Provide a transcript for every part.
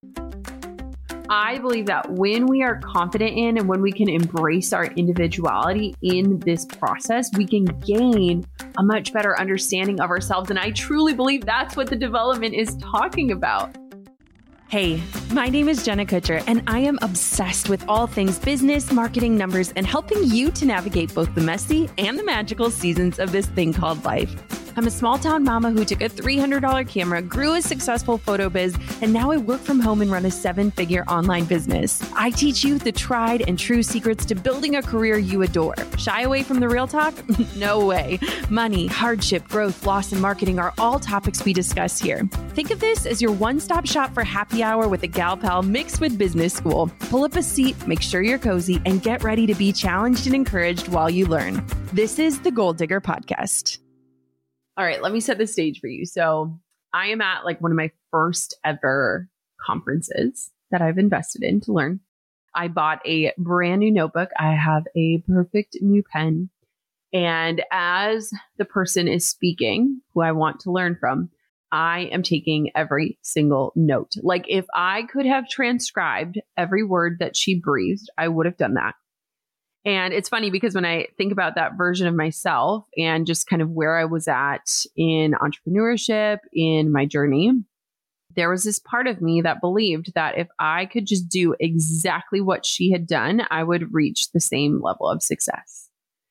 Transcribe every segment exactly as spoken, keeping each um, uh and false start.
I believe that when we are confident in and when we can embrace our individuality in this process, we can gain a much better understanding of ourselves. And I truly believe that's what the development is talking about. Hey, my name is Jenna Kutcher, and I am obsessed with all things business, marketing, numbers, and helping you to navigate both the messy and the magical seasons of this thing called life. I'm a small town mama who took a three hundred dollars camera, grew a successful photo biz, and now I work from home and run a seven-figure online business. I teach you the tried and true secrets to building a career you adore. Shy away from the real talk? No way. Money, hardship, growth, loss, and marketing are all topics we discuss here. Think of this as your one-stop shop for happy hour with a gal pal mixed with business school. Pull up a seat, make sure you're cozy, and get ready to be challenged and encouraged while you learn. This is the Goal Digger Podcast. All right, let me set the stage for you. So I am at like one of my first ever conferences that I've invested in to learn. I bought a brand new notebook. I have a perfect new pen. And as the person is speaking, who I want to learn from, I am taking every single note. Like if I could have transcribed every word that she breathed, I would have done that. And it's funny because when I think about that version of myself and just kind of where I was at in entrepreneurship, in my journey, there was this part of me that believed that if I could just do exactly what she had done, I would reach the same level of success.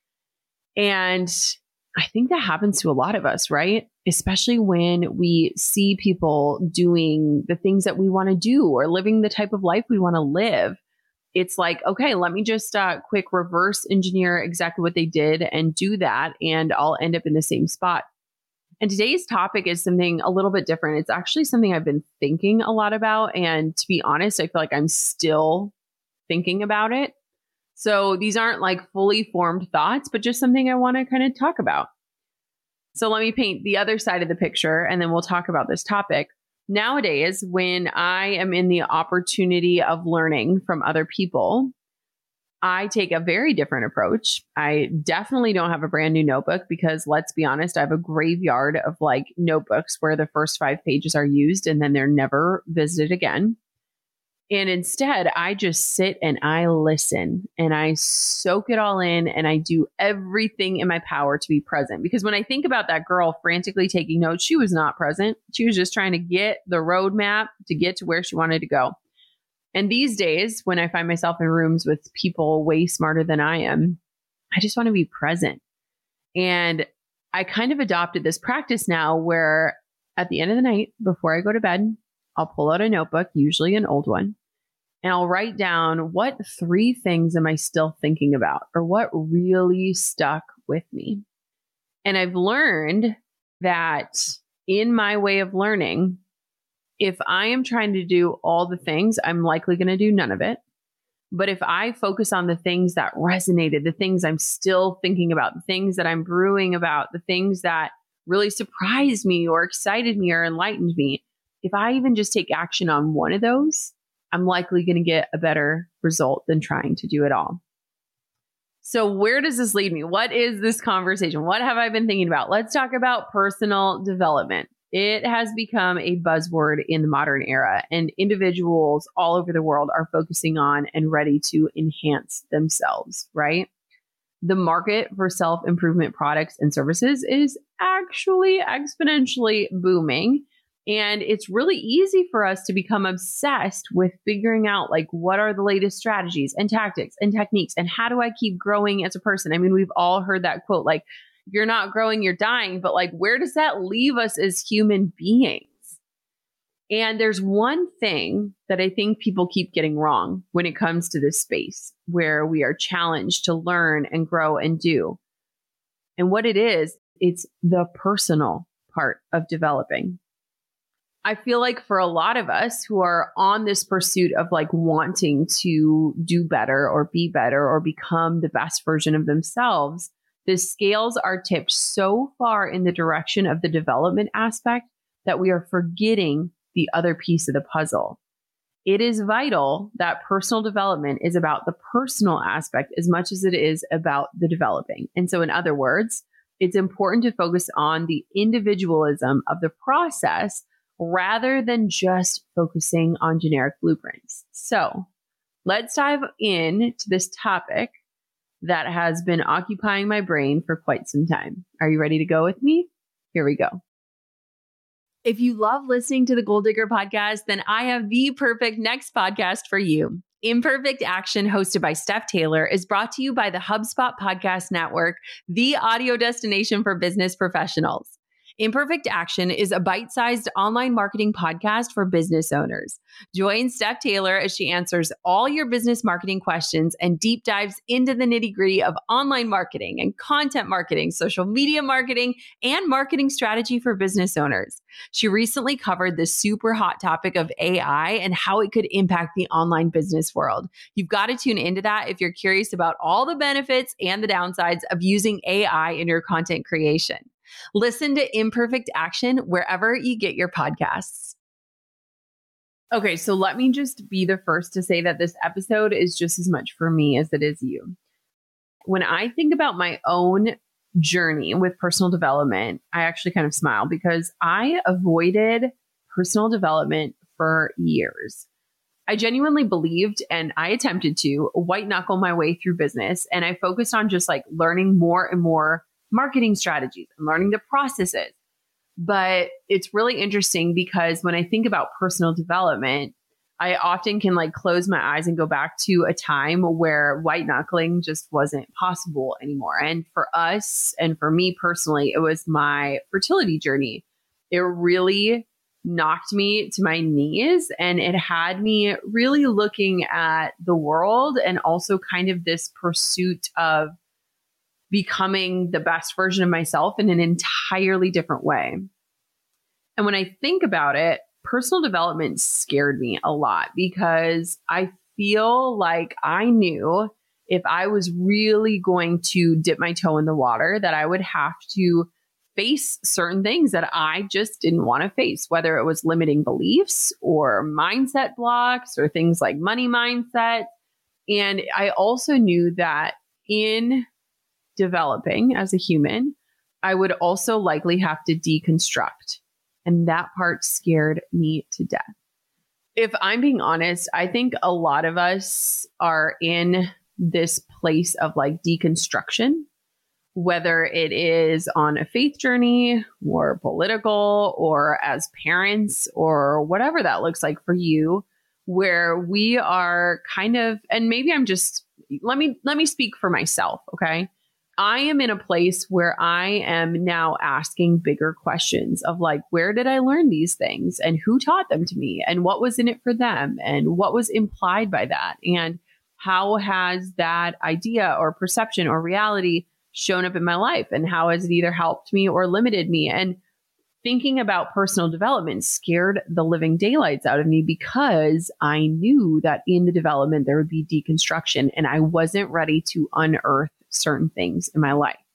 And I think that happens to a lot of us, right? Especially when we see people doing the things that we want to do or living the type of life we want to live. It's like, okay, let me just uh, quick reverse engineer exactly what they did and do that, and I'll end up in the same spot. And today's topic is something a little bit different. It's actually something I've been thinking a lot about. And to be honest, I feel like I'm still thinking about it. So these aren't like fully formed thoughts, but just something I want to kind of talk about. So let me paint the other side of the picture, and then we'll talk about this topic. Nowadays, when I am in the opportunity of learning from other people, I take a very different approach. I definitely don't have a brand new notebook because let's be honest, I have a graveyard of like notebooks where the first five pages are used and then they're never visited again. And instead, I just sit and I listen and I soak it all in and I do everything in my power to be present. Because when I think about that girl frantically taking notes, she was not present. She was just trying to get the roadmap to get to where she wanted to go. And these days, when I find myself in rooms with people way smarter than I am, I just want to be present. And I kind of adopted this practice now where at the end of the night, before I go to bed, I'll pull out a notebook, usually an old one, and I'll write down what three things am I still thinking about or what really stuck with me. And I've learned that in my way of learning, if I am trying to do all the things, I'm likely going to do none of it. But if I focus on the things that resonated, the things I'm still thinking about, the things that I'm brewing about, the things that really surprised me or excited me or enlightened me, if I even just take action on one of those, I'm likely going to get a better result than trying to do it all. So where does this lead me? What is this conversation? What have I been thinking about? Let's talk about personal development. It has become a buzzword in the modern era, and individuals all over the world are focusing on and ready to enhance themselves, right? The market for self-improvement products and services is actually exponentially booming. And it's really easy for us to become obsessed with figuring out like what are the latest strategies and tactics and techniques and how do I keep growing as a person? I mean, we've all heard that quote, like, if you're not growing, you're dying. But like, where does that leave us as human beings? And there's one thing that I think people keep getting wrong when it comes to this space where we are challenged to learn and grow and do. And what it is, it's the personal part of developing. I feel like for a lot of us who are on this pursuit of like wanting to do better or be better or become the best version of themselves, the scales are tipped so far in the direction of the development aspect that we are forgetting the other piece of the puzzle. It is vital that personal development is about the personal aspect as much as it is about the developing. And so in other words, it's important to focus on the individualism of the process rather than just focusing on generic blueprints. So let's dive in to this topic that has been occupying my brain for quite some time. Are you ready to go with me? Here we go. If you love listening to the Goal Digger podcast, then I have the perfect next podcast for you. Imperfect Action, hosted by Steph Taylor, is brought to you by the HubSpot Podcast Network, the audio destination for business professionals. Imperfect Action is a bite-sized online marketing podcast for business owners. Join Steph Taylor as she answers all your business marketing questions and deep dives into the nitty-gritty of online marketing and content marketing, social media marketing, and marketing strategy for business owners. She recently covered the super hot topic of A I and how it could impact the online business world. You've got to tune into that if you're curious about all the benefits and the downsides of using A I in your content creation. Listen to Imperfect Action wherever you get your podcasts. Okay, so let me just be the first to say that this episode is just as much for me as it is you. When I think about my own journey with personal development, I actually kind of smile because I avoided personal development for years. I genuinely believed, and I attempted to white knuckle my way through business, and I focused on just like learning more and more marketing strategies and learning the processes. But it's really interesting because when I think about personal development, I often can like close my eyes and go back to a time where white knuckling just wasn't possible anymore. And for us, and for me personally, it was my fertility journey. It really knocked me to my knees, and it had me really looking at the world and also kind of this pursuit of becoming the best version of myself in an entirely different way. And when I think about it, personal development scared me a lot because I feel like I knew if I was really going to dip my toe in the water, that I would have to face certain things that I just didn't want to face, whether it was limiting beliefs or mindset blocks or things like money mindset. And I also knew that in developing as a human, I would also likely have to deconstruct. And that part scared me to death. If I'm being honest, I think a lot of us are in this place of like deconstruction, whether it is on a faith journey or political or as parents or whatever that looks like for you, where we are kind of, and maybe I'm just, let me, let me speak for myself. Okay. I am in a place where I am now asking bigger questions of like, where did I learn these things and who taught them to me and what was in it for them and what was implied by that and how has that idea or perception or reality shown up in my life and how has it either helped me or limited me. And thinking about personal development scared the living daylights out of me because I knew that in the development there would be deconstruction and I wasn't ready to unearth certain things in my life.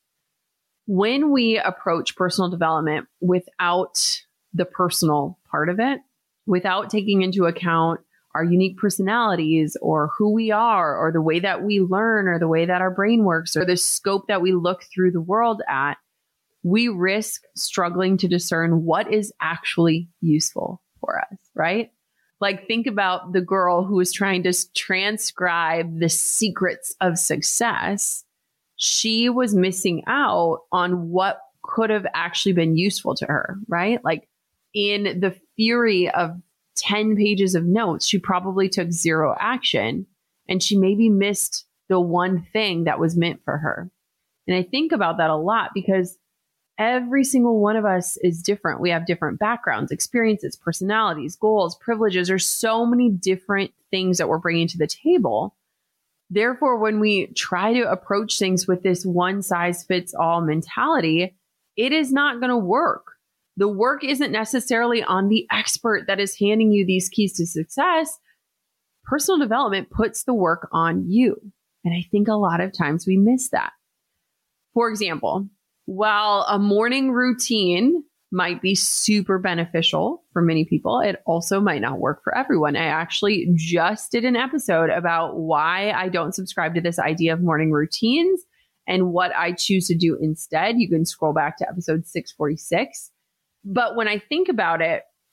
When we approach personal development without the personal part of it, without taking into account our unique personalities or who we are or the way that we learn or the way that our brain works or the scope that we look through the world at, we risk struggling to discern what is actually useful for us, right? Like think about the girl who was trying to transcribe the secrets of success. She was missing out on what could have actually been useful to her, right? Like in the fury of ten pages of notes, she probably took zero action and she maybe missed the one thing that was meant for her. And I think about that a lot because every single one of us is different. We have different backgrounds, experiences, personalities, goals, privileges. There's so many different things that we're bringing to the table. Therefore, when we try to approach things with this one size fits all mentality, it is not going to work. The work isn't necessarily on the expert that is handing you these keys to success. Personal development puts the work on you. And I think a lot of times we miss that. For example, while a morning routine might be super beneficial for many people, it also might not work for everyone. I actually just did an episode about why I don't subscribe to this idea of morning routines and what I choose to do instead. You can scroll back to episode six forty-six. But when I think about it,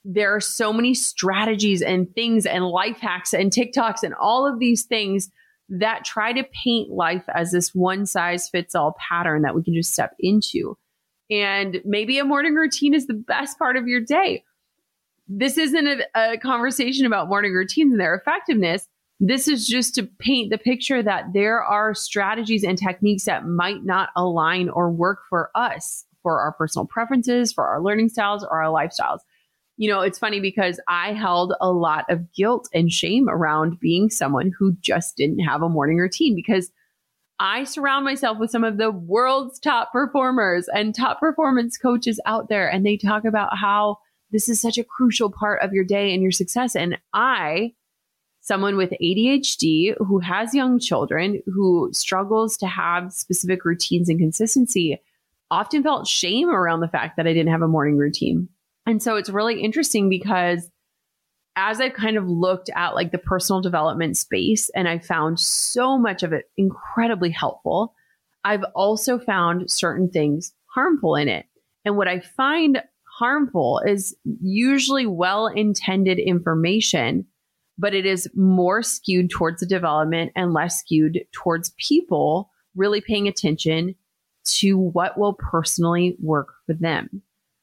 there are so many strategies and things and life hacks and TikToks and all of these things that try to paint life as this one size fits all pattern that we can just step into. And maybe a morning routine is the best part of your day. This isn't a, a conversation about morning routines and their effectiveness. This is just to paint the picture that there are strategies and techniques that might not align or work for us, for our personal preferences, for our learning styles, or our lifestyles. You know, it's funny because I held a lot of guilt and shame around being someone who just didn't have a morning routine, because I surround myself with some of the world's top performers and top performance coaches out there. And they talk about how this is such a crucial part of your day and your success. And I, someone with A D H D who has young children, who struggles to have specific routines and consistency, often felt shame around the fact that I didn't have a morning routine. And so it's really interesting because as I've kind of looked at like the personal development space, and I found so much of it incredibly helpful, I've also found certain things harmful in it. And what I find harmful is usually well-intended information, but it is more skewed towards the development and less skewed towards people really paying attention to what will personally work for them.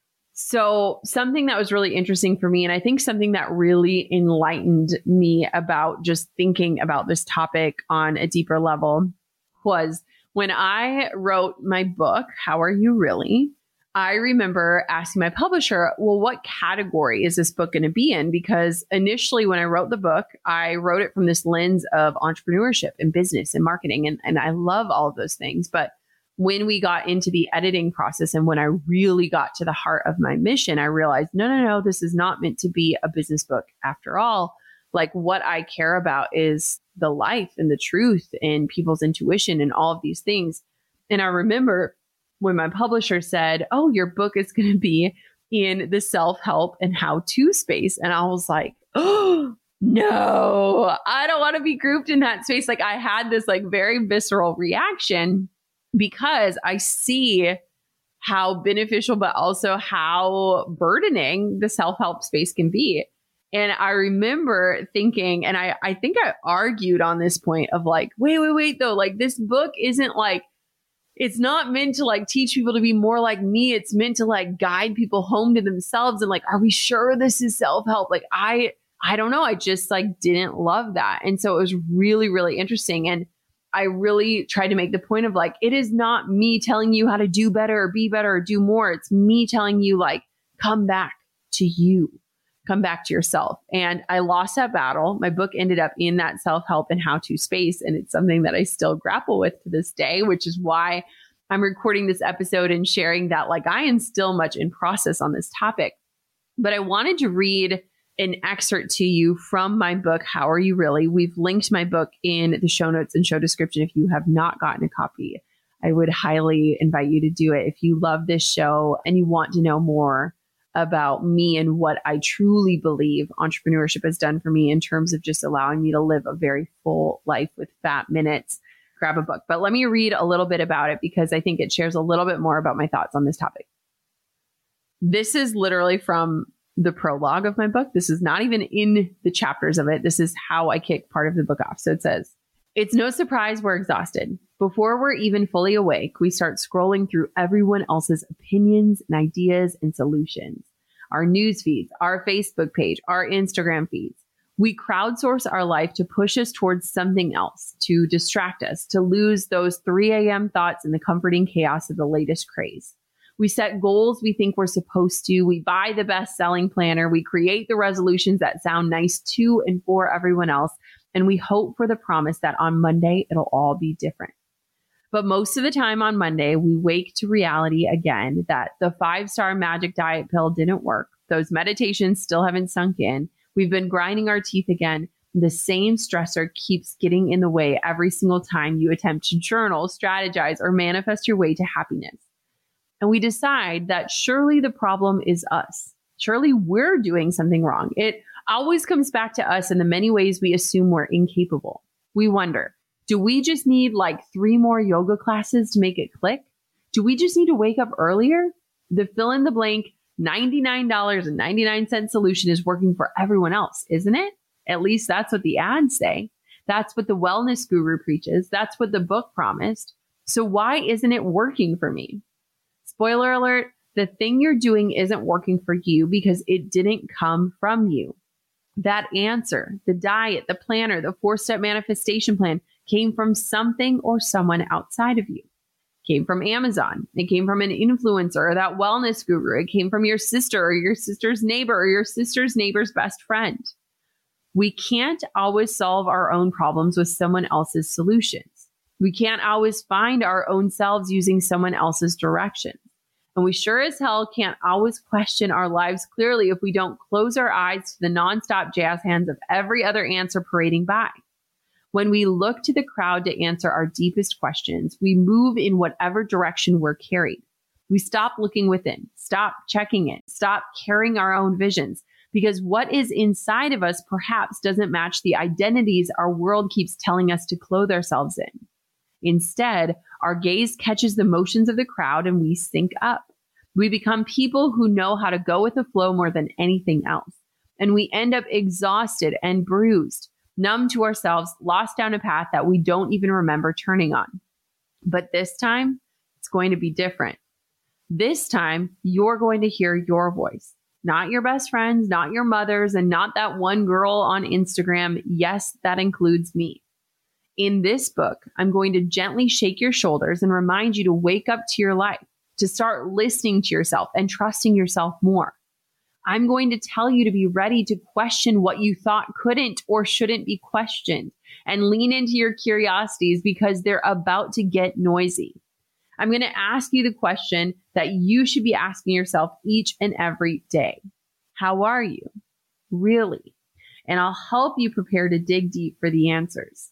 So something that was really interesting for me, and I think something that really enlightened me about just thinking about this topic on a deeper level, was when I wrote my book, How Are You Really? I remember asking my publisher, well, what category is this book going to be in? Because initially when I wrote the book, I wrote it from this lens of entrepreneurship and business and marketing. And, and I love all of those things. But when we got into the editing process and when I really got to the heart of my mission, I realized, no, no, no, this is not meant to be a business book after all. Like, what I care about is the life and the truth and people's intuition and all of these things. And I remember when my publisher said, oh, your book is going to be in the self-help and how-to space. And I was like, oh, no, I don't want to be grouped in that space. Like, I had this like very visceral reaction, because I see how beneficial, but also how burdening the self-help space can be. And I remember thinking, and I, I think I argued on this point of like, wait, wait, wait, though, like this book isn't like, it's not meant to like teach people to be more like me. It's meant to like guide people home to themselves. And like, are we sure this is self-help? Like, I, I don't know. I just like didn't love that. And so it was really, really interesting. And I really tried to make the point of like, it is not me telling you how to do better or be better or do more. It's me telling you like, come back to you, come back to yourself. And I lost that battle. My book ended up in that self-help and how-to space. And it's something that I still grapple with to this day, which is why I'm recording this episode and sharing that like I am still much in process on this topic. But I wanted to read an excerpt to you from my book, How Are You Really? We've linked my book in the show notes and show description. If you have not gotten a copy, I would highly invite you to do it. If you love this show and you want to know more about me and what I truly believe entrepreneurship has done for me in terms of just allowing me to live a very full life with fat minutes, grab a book. But let me read a little bit about it because I think it shares a little bit more about my thoughts on this topic. This is literally from the prologue of my book. This is not even in the chapters of it. This is how I kick part of the book off. So it says, it's no surprise we're exhausted. Before we're even fully awake, we start scrolling through everyone else's opinions and ideas and solutions. Our news feeds, our Facebook page, our Instagram feeds. We crowdsource our life to push us towards something else, to distract us, to lose those three a.m. thoughts in the comforting chaos of the latest craze. We set goals we think we're supposed to. We buy the best-selling planner. We create the resolutions that sound nice to and for everyone else. And we hope for the promise that on Monday, it'll all be different. But most of the time on Monday, we wake to reality again that the five-star magic diet pill didn't work. Those meditations still haven't sunk in. We've been grinding our teeth again. The same stressor keeps getting in the way every single time you attempt to journal, strategize, or manifest your way to happiness. And we decide that surely the problem is us. Surely we're doing something wrong. It always comes back to us in the many ways we assume we're incapable. We wonder, do we just need like three more yoga classes to make it click? Do we just need to wake up earlier? The fill in the blank ninety-nine dollars and ninety-nine cents solution is working for everyone else, isn't it? At least that's what the ads say. That's what the wellness guru preaches. That's what the book promised. So why isn't it working for me? Spoiler alert, the thing you're doing isn't working for you because it didn't come from you. That answer, the diet, the planner, the four-step manifestation plan came from something or someone outside of you. It came from Amazon. It came from an influencer or that wellness guru. It came from your sister or your sister's neighbor or your sister's neighbor's best friend. We can't always solve our own problems with someone else's solutions. We can't always find our own selves using someone else's directions. And we sure as hell can't always question our lives clearly if we don't close our eyes to the nonstop jazz hands of every other answer parading by. When we look to the crowd to answer our deepest questions, we move in whatever direction we're carried. We stop looking within, stop checking it, stop carrying our own visions, because what is inside of us perhaps doesn't match the identities our world keeps telling us to clothe ourselves in. Instead, our gaze catches the motions of the crowd and we sync up. We become people who know how to go with the flow more than anything else. And we end up exhausted and bruised, numb to ourselves, lost down a path that we don't even remember turning on. But this time, it's going to be different. This time, you're going to hear your voice, not your best friend's, not your mother's, and not that one girl on Instagram. Yes, that includes me. In this book, I'm going to gently shake your shoulders and remind you to wake up to your life, to start listening to yourself and trusting yourself more. I'm going to tell you to be ready to question what you thought couldn't or shouldn't be questioned and lean into your curiosities because they're about to get noisy. I'm going to ask you the question that you should be asking yourself each and every day. How are you? Really? And I'll help you prepare to dig deep for the answers.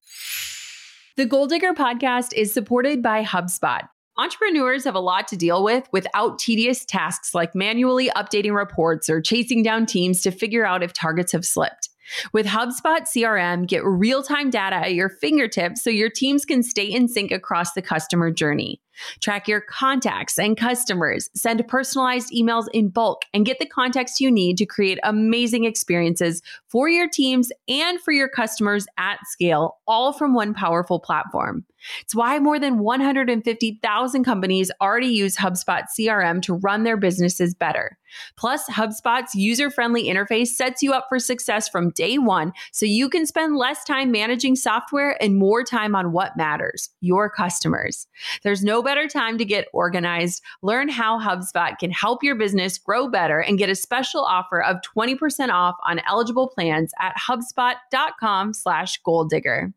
The Goal Digger podcast is supported by HubSpot. Entrepreneurs have a lot to deal with without tedious tasks like manually updating reports or chasing down teams to figure out if targets have slipped. With HubSpot C R M, get real-time data at your fingertips so your teams can stay in sync across the customer journey. Track your contacts and customers, send personalized emails in bulk, and get the context you need to create amazing experiences for your teams and for your customers at scale, all from one powerful platform. It's why more than one hundred fifty thousand companies already use HubSpot C R M to run their businesses better. Plus, HubSpot's user-friendly interface sets you up for success from day one so you can spend less time managing software and more time on what matters, your customers. There's no better time to get organized. Learn how HubSpot can help your business grow better and get a special offer of twenty percent off on eligible plans at HubSpot.com slash Goal Digger.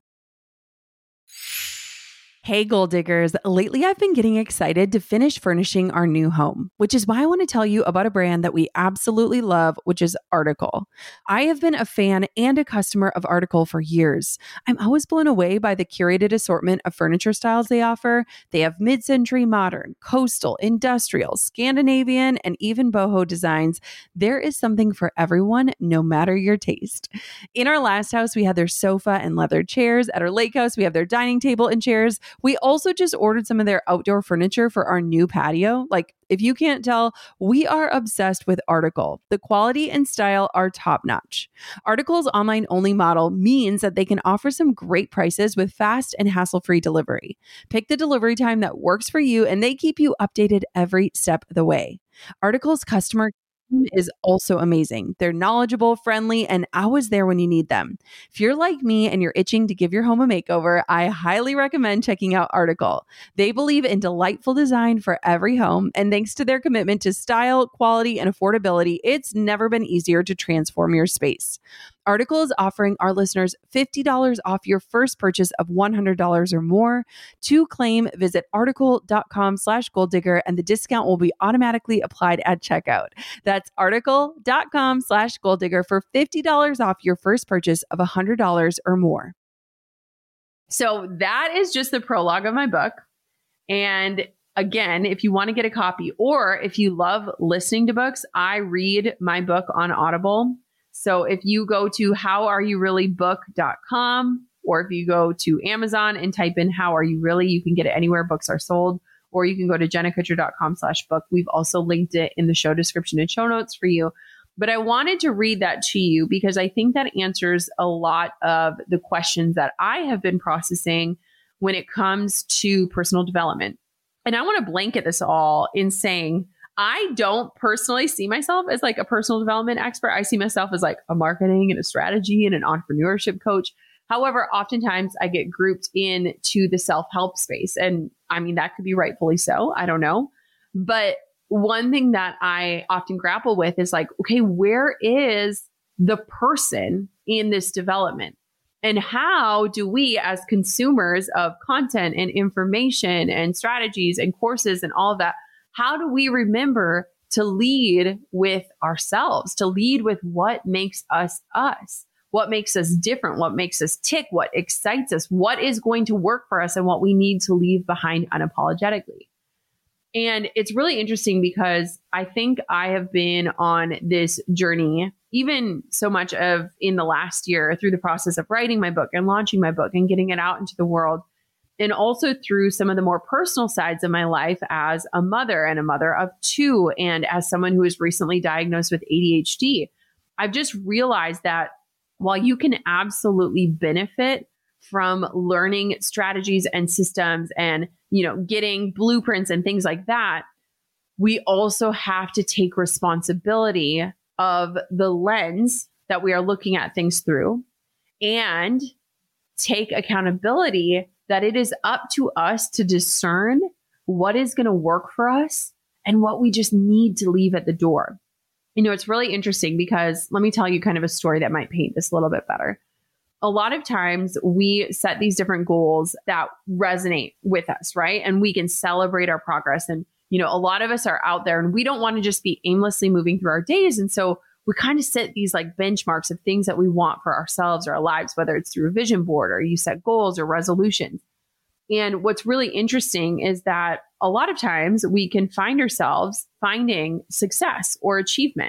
Hey, Goal Diggers. Lately, I've been getting excited to finish furnishing our new home, which is why I want to tell you about a brand that we absolutely love, which is Article. I have been a fan and a customer of Article for years. I'm always blown away by the curated assortment of furniture styles they offer. They have mid-century modern, coastal, industrial, Scandinavian, and even boho designs. There is something for everyone, no matter your taste. In our last house, we had their sofa and leather chairs. At our lake house, we have their dining table and chairs. We also just ordered some of their outdoor furniture for our new patio. Like, if you can't tell, we are obsessed with Article. The quality and style are top-notch. Article's online-only model means that they can offer some great prices with fast and hassle-free delivery. Pick the delivery time that works for you, and they keep you updated every step of the way. Article's customer is also amazing. They're knowledgeable, friendly, and always there when you need them. If you're like me and you're itching to give your home a makeover, I highly recommend checking out Article. They believe in delightful design for every home, and thanks to their commitment to style, quality, and affordability, it's never been easier to transform your space. Article is offering our listeners fifty dollars off your first purchase of one hundred dollars or more. To claim, visit article.com slash goal digger, and the discount will be automatically applied at checkout. That's article.com slash goal digger for fifty dollars off your first purchase of one hundred dollars or more. So that is just the prologue of my book. And again, if you want to get a copy, or if you love listening to books, I read my book on Audible. So if you go to how are you really book dot com, or if you go to Amazon and type in How Are You Really, you can get it anywhere books are sold, or you can go to jennakutcher.com slash book. We've also linked it in the show description and show notes for you. But I wanted to read that to you because I think that answers a lot of the questions that I have been processing when it comes to personal development. And I want to blanket this all in saying, I don't personally see myself as like a personal development expert. I see myself as like a marketing and a strategy and an entrepreneurship coach. However, oftentimes I get grouped into the self-help space. And I mean, that could be rightfully so. I don't know. But one thing that I often grapple with is like, okay, where is the person in this development? And how do we as consumers of content and information and strategies and courses and all of that, how do we remember to lead with ourselves, to lead with what makes us us, what makes us different, what makes us tick, what excites us, what is going to work for us and what we need to leave behind unapologetically. And it's really interesting because I think I have been on this journey, even so much of in the last year through the process of writing my book and launching my book and getting it out into the world. And also through some of the more personal sides of my life as a mother and a mother of two. And as someone who was recently diagnosed with A D H D, I've just realized that while you can absolutely benefit from learning strategies and systems and, you know, getting blueprints and things like that, we also have to take responsibility of the lens that we are looking at things through and take accountability that it is up to us to discern what is going to work for us and what we just need to leave at the door. You know, it's really interesting because let me tell you kind of a story that might paint this a little bit better. A lot of times we set these different goals that resonate with us, right? And we can celebrate our progress. And, you know, a lot of us are out there and we don't want to just be aimlessly moving through our days. And so we kind of set these like benchmarks of things that we want for ourselves or our lives, whether it's through a vision board or you set goals or resolutions. And what's really interesting is that a lot of times we can find ourselves finding success or achievement.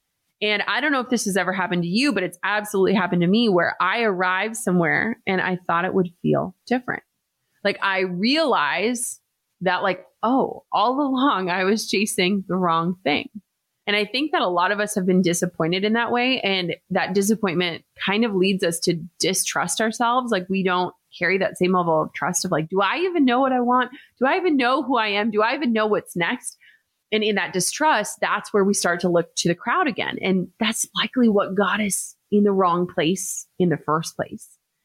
And I don't know if this has ever happened to you, but it's absolutely happened to me where I arrived somewhere and I thought it would feel different. Like I realized that like, oh, all along I was chasing the wrong thing. And I think that a lot of us have been disappointed in that way. And that disappointment kind of leads us to distrust ourselves. Like we don't carry that same level of trust of like, do I even know what I want? Do I even know who I am? Do I even know what's next? And in that distrust, that's where we start to look to the crowd again. And that's likely what got us in the wrong place in the first place.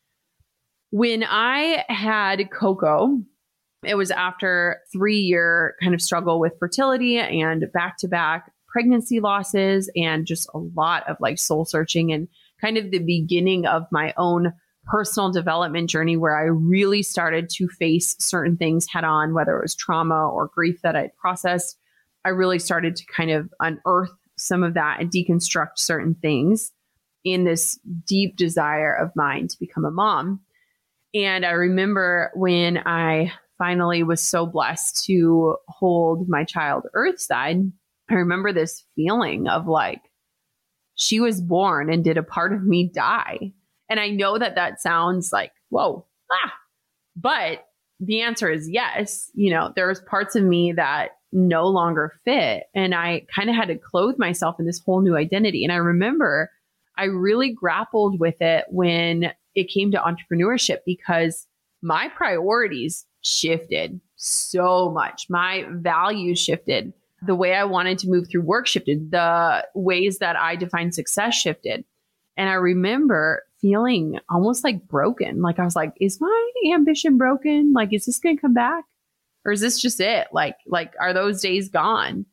When I had Coco, it was after three year kind of struggle with fertility and back-to-back pregnancy losses and just a lot of like soul searching and kind of the beginning of my own personal development journey where I really started to face certain things head on, whether it was trauma or grief that I'd processed. I really started to kind of unearth some of that and deconstruct certain things in this deep desire of mine to become a mom. And I remember when I finally was so blessed to hold my child earthside, I remember this feeling of like, she was born and did a part of me die? And I know that that sounds like, whoa, ah, but the answer is yes. You know, there was parts of me that no longer fit. And I kind of had to clothe myself in this whole new identity. And I remember I really grappled with it when it came to entrepreneurship because my priorities shifted so much. My values shifted. The way I wanted to move through work shifted. The ways that I defined success shifted. And I remember feeling almost like broken. Like I was like, is my ambition broken? Like, is this going to come back? Or is this just it? Like, like, are those days gone?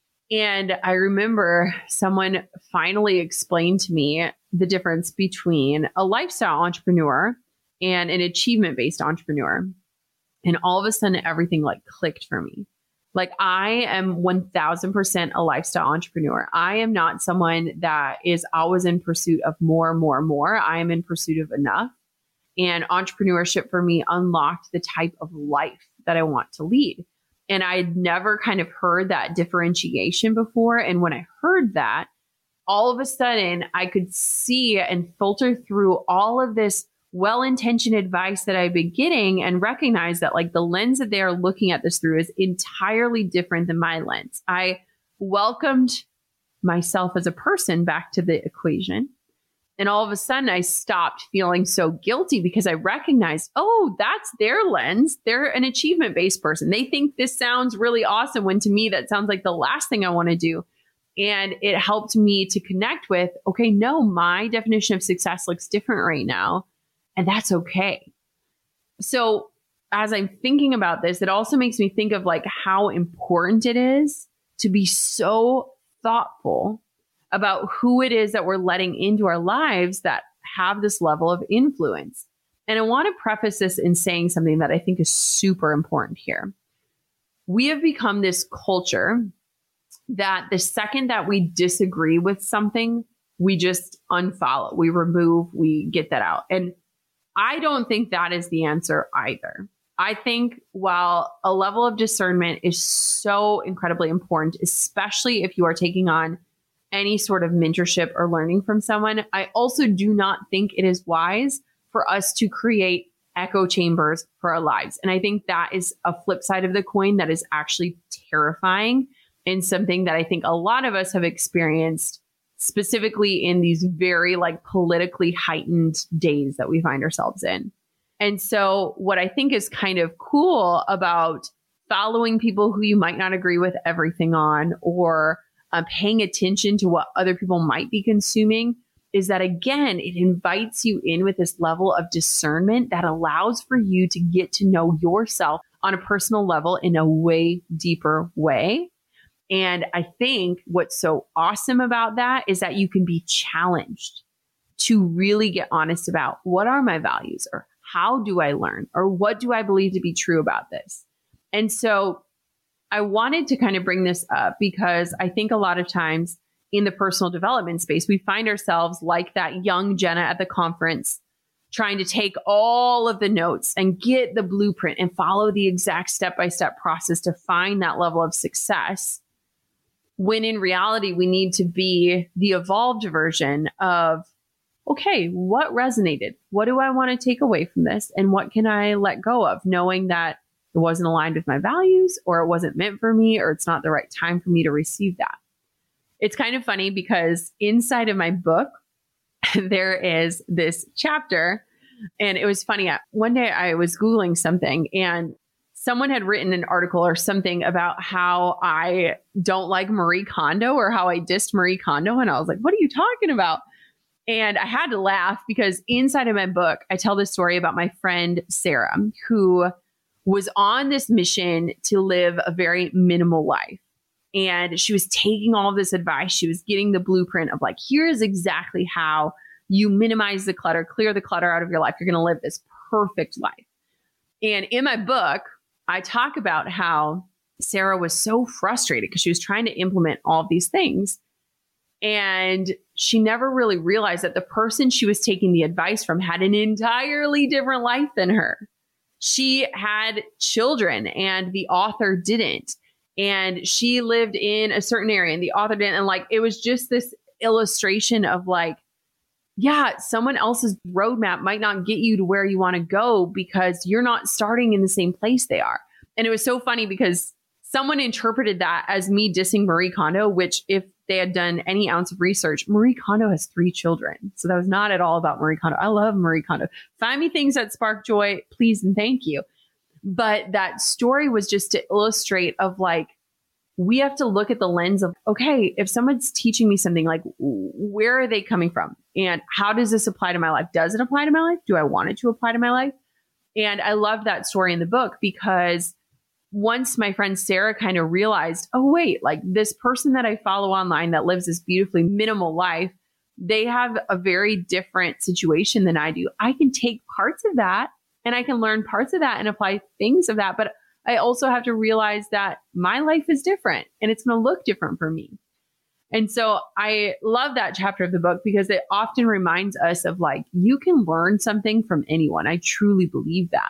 And I remember someone finally explained to me the difference between a lifestyle entrepreneur and an achievement-based entrepreneur. And all of a sudden, everything like clicked for me. Like I am one thousand percent a lifestyle entrepreneur. I am not someone that is always in pursuit of more, more, more. I am in pursuit of enough. And entrepreneurship for me unlocked the type of life that I want to lead. And I had never kind of heard that differentiation before. And when I heard that, all of a sudden I could see and filter through all of this well-intentioned advice that I've been getting and recognize that like the lens that they're looking at this through is entirely different than my lens. I welcomed myself as a person back to the equation. And all of a sudden I stopped feeling so guilty because I recognized, oh, that's their lens. They're an achievement-based person. They think this sounds really awesome when to me that sounds like the last thing I want to do. And it helped me to connect with, okay, no, my definition of success looks different right now. And that's okay. So as I'm thinking about this, it also makes me think of like how important it is to be so thoughtful about who it is that we're letting into our lives that have this level of influence. And I want to preface this in saying something that I think is super important here. We have become this culture that the second that we disagree with something, we just unfollow, we remove, we get that out. And I don't think that is the answer either. I think while a level of discernment is so incredibly important, especially if you are taking on any sort of mentorship or learning from someone, I also do not think it is wise for us to create echo chambers for our lives. And I think that is a flip side of the coin that is actually terrifying and something that I think a lot of us have experienced specifically in these very like politically heightened days that we find ourselves in. And so what I think is kind of cool about following people who you might not agree with everything on, or uh, paying attention to what other people might be consuming, is that again, it invites you in with this level of discernment that allows for you to get to know yourself on a personal level in a way deeper way. And I think what's so awesome about that is that you can be challenged to really get honest about what are my values, or how do I learn, or what do I believe to be true about this? And so I wanted to kind of bring this up because I think a lot of times in the personal development space, we find ourselves like that young Jenna at the conference, trying to take all of the notes and get the blueprint and follow the exact step-by-step process to find that level of success. When in reality, we need to be the evolved version of, okay, what resonated? What do I want to take away from this? And what can I let go of, knowing that it wasn't aligned with my values, or it wasn't meant for me, or it's not the right time for me to receive that. It's kind of funny because inside of my book, there is this chapter, and it was funny. One day I was Googling something and someone had written an article or something about how I don't like Marie Kondo, or how I dissed Marie Kondo. And I was like, what are you talking about? And I had to laugh because inside of my book, I tell this story about my friend Sarah, who was on this mission to live a very minimal life. And she was taking all of this advice. She was getting the blueprint of like, here's exactly how you minimize the clutter, clear the clutter out of your life. You're going to live this perfect life. And in my book, I talk about how Sarah was so frustrated because she was trying to implement all of these things. And she never really realized that the person she was taking the advice from had an entirely different life than her. She had children and the author didn't. And she lived in a certain area and the author didn't. And like, it was just this illustration of like, yeah, someone else's roadmap might not get you to where you want to go because you're not starting in the same place they are. And it was so funny because someone interpreted that as me dissing Marie Kondo, which if they had done any ounce of research, Marie Kondo has three children. So that was not at all about Marie Kondo. I love Marie Kondo. Find me things that spark joy, please and thank you. But that story was just to illustrate of like, we have to look at the lens of, okay, if someone's teaching me something, like where are they coming from? And how does this apply to my life? Does it apply to my life? Do I want it to apply to my life? And I love that story in the book because once my friend Sarah kind of realized, oh, wait, like this person that I follow online that lives this beautifully minimal life, they have a very different situation than I do. I can take parts of that and I can learn parts of that and apply things of that. But I also have to realize that my life is different and it's going to look different for me. And so I love that chapter of the book because it often reminds us of like, you can learn something from anyone. I truly believe that.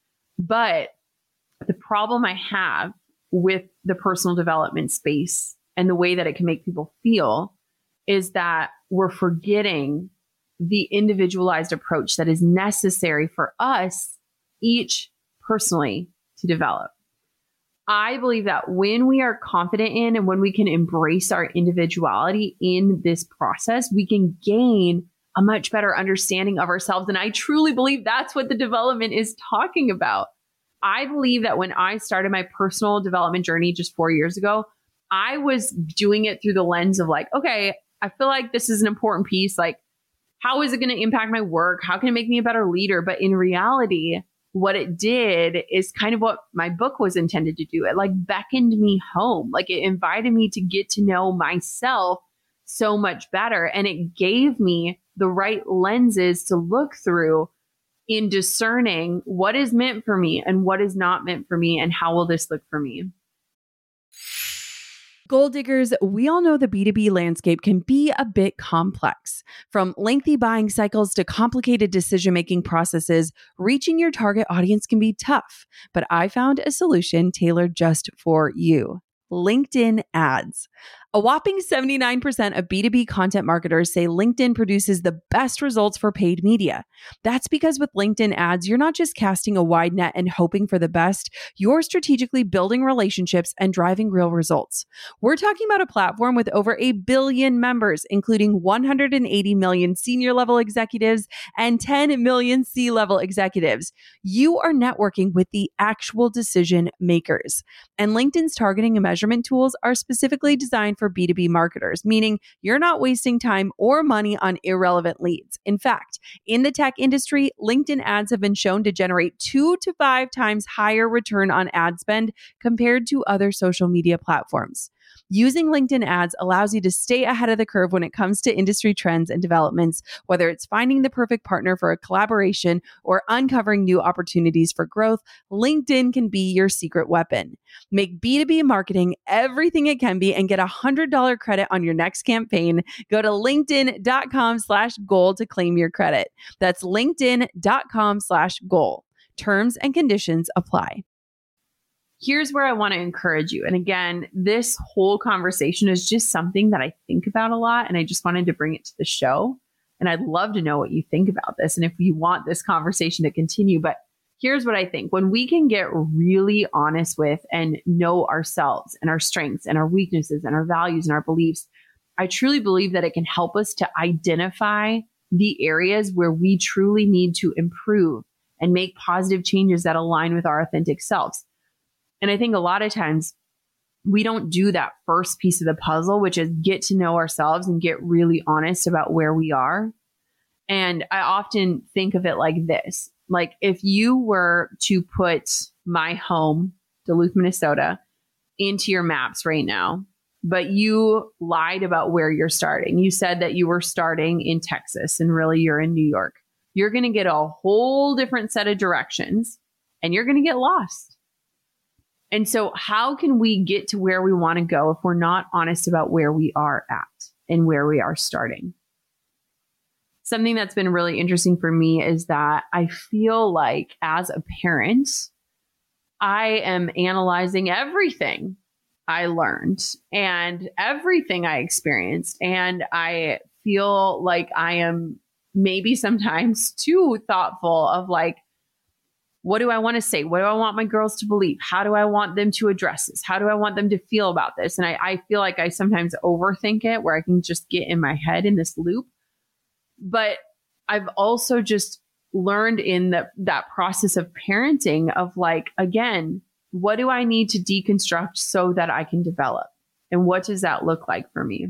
But the problem I have with the personal development space and the way that it can make people feel is that we're forgetting the individualized approach that is necessary for us each personally to develop. I believe that when we are confident in and when we can embrace our individuality in this process, we can gain a much better understanding of ourselves. And I truly believe that's what the development is talking about. I believe that when I started my personal development journey just four years ago, I was doing it through the lens of like, okay, I feel like this is an important piece. Like, how is it going to impact my work? How can it make me a better leader? But in reality, what it did is kind of what my book was intended to do. It like beckoned me home. Like it invited me to get to know myself so much better. And it gave me the right lenses to look through in discerning what is meant for me and what is not meant for me and how will this look for me. Goal diggers, we all know the B two B landscape can be a bit complex. From lengthy buying cycles to complicated decision-making processes, reaching your target audience can be tough. But I found a solution tailored just for you: LinkedIn ads. A whopping seventy-nine percent of B two B content marketers say LinkedIn produces the best results for paid media. That's because with LinkedIn ads, you're not just casting a wide net and hoping for the best, you're strategically building relationships and driving real results. We're talking about a platform with over a billion members, including one hundred eighty million senior level executives and ten million C-level executives. You are networking with the actual decision makers. And LinkedIn's targeting and measurement tools are specifically designed for B two B marketers, meaning you're not wasting time or money on irrelevant leads. In fact, in the tech industry, LinkedIn ads have been shown to generate two to five times higher return on ad spend compared to other social media platforms. Using LinkedIn ads allows you to stay ahead of the curve when it comes to industry trends and developments, whether it's finding the perfect partner for a collaboration or uncovering new opportunities for growth. LinkedIn can be your secret weapon. Make B two B marketing everything it can be and get a one hundred dollars credit on your next campaign. Go to linkedin.com slash goal to claim your credit. That's linkedin.com slash goal. Terms and conditions apply. Here's where I want to encourage you. And again, this whole conversation is just something that I think about a lot, and I just wanted to bring it to the show. And I'd love to know what you think about this and if you want this conversation to continue. But here's what I think. When we can get really honest with and know ourselves and our strengths and our weaknesses and our values and our beliefs, I truly believe that it can help us to identify the areas where we truly need to improve and make positive changes that align with our authentic selves. And I think a lot of times we don't do that first piece of the puzzle, which is get to know ourselves and get really honest about where we are. And I often think of it like this. Like if you were to put my home, Duluth, Minnesota, into your maps right now, but you lied about where you're starting. You said that you were starting in Texas and really you're in New York. You're going to get a whole different set of directions and you're going to get lost. And so how can we get to where we want to go if we're not honest about where we are at and where we are starting? Something that's been really interesting for me is that I feel like as a parent, I am analyzing everything I learned and everything I experienced. And I feel like I am maybe sometimes too thoughtful of like, what do I want to say? What do I want my girls to believe? How do I want them to address this? How do I want them to feel about this? And I, I feel like I sometimes overthink it where I can just get in my head in this loop. But I've also just learned in the, that process of parenting of like, again, what do I need to deconstruct so that I can develop? And what does that look like for me?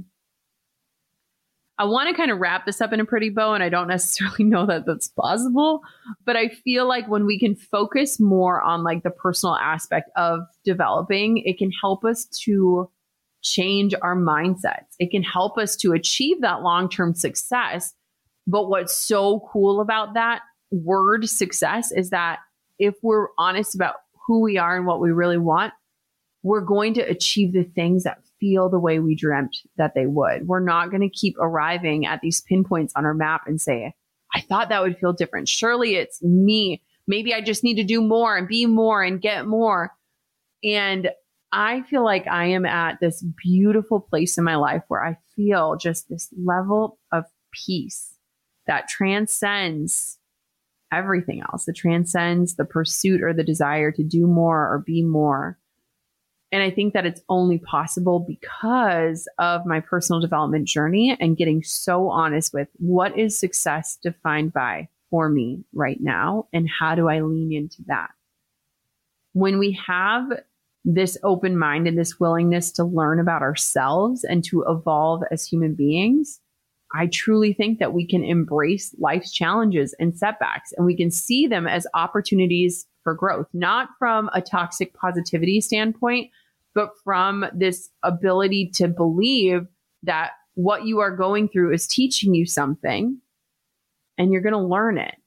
I want to kind of wrap this up in a pretty bow, and I don't necessarily know that that's possible, but I feel like when we can focus more on like the personal aspect of developing, it can help us to change our mindsets. It can help us to achieve that long-term success. But what's so cool about that word success is that if we're honest about who we are and what we really want, we're going to achieve the things that feel the way we dreamt that they would. We're not going to keep arriving at these pinpoints on our map and say, I thought that would feel different. Surely it's me. Maybe I just need to do more and be more and get more. And I feel like I am at this beautiful place in my life where I feel just this level of peace that transcends everything else. It transcends the pursuit or the desire to do more or be more. And I think that it's only possible because of my personal development journey and getting so honest with what is success defined by for me right now, and how do I lean into that? When we have this open mind and this willingness to learn about ourselves and to evolve as human beings, I truly think that we can embrace life's challenges and setbacks, and we can see them as opportunities for growth, not from a toxic positivity standpoint, but from this ability to believe that what you are going through is teaching you something and you're going to learn it.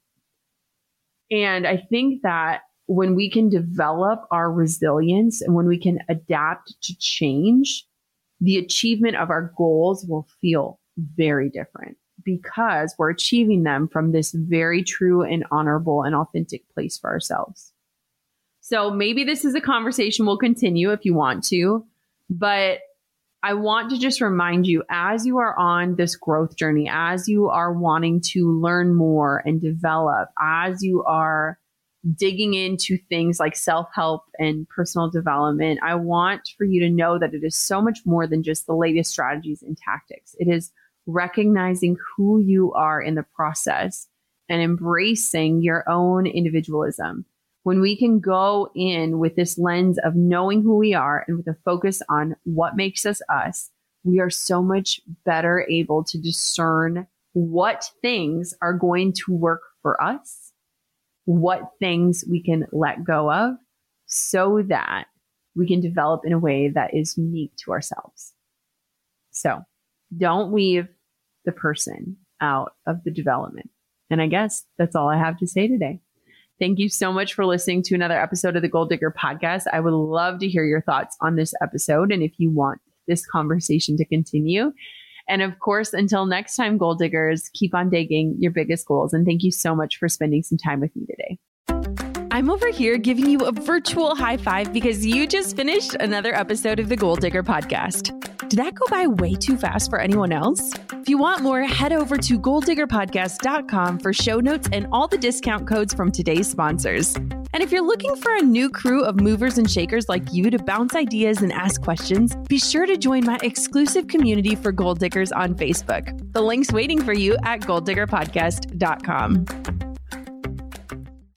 And I think that when we can develop our resilience and when we can adapt to change, the achievement of our goals will feel very different because we're achieving them from this very true and honorable and authentic place for ourselves. So maybe this is a conversation we'll continue if you want to, but I want to just remind you, as you are on this growth journey, as you are wanting to learn more and develop, as you are digging into things like self-help and personal development, I want for you to know that it is so much more than just the latest strategies and tactics. It is recognizing who you are in the process and embracing your own individualism. When we can go in with this lens of knowing who we are and with a focus on what makes us us, we are so much better able to discern what things are going to work for us, what things we can let go of, so that we can develop in a way that is unique to ourselves. So don't leave the person out of the development. And I guess that's all I have to say today. Thank you so much for listening to another episode of the Goal Digger Podcast. I would love to hear your thoughts on this episode and if you want this conversation to continue. And of course, until next time, Goal Diggers, keep on digging your biggest goals. And thank you so much for spending some time with me today. I'm over here giving you a virtual high five because you just finished another episode of the Goal Digger Podcast. Did that go by way too fast for anyone else? If you want more, head over to goal digger podcast dot com for show notes and all the discount codes from today's sponsors. And if you're looking for a new crew of movers and shakers like you to bounce ideas and ask questions, be sure to join my exclusive community for Goal Diggers on Facebook. The link's waiting for you at goal digger podcast dot com.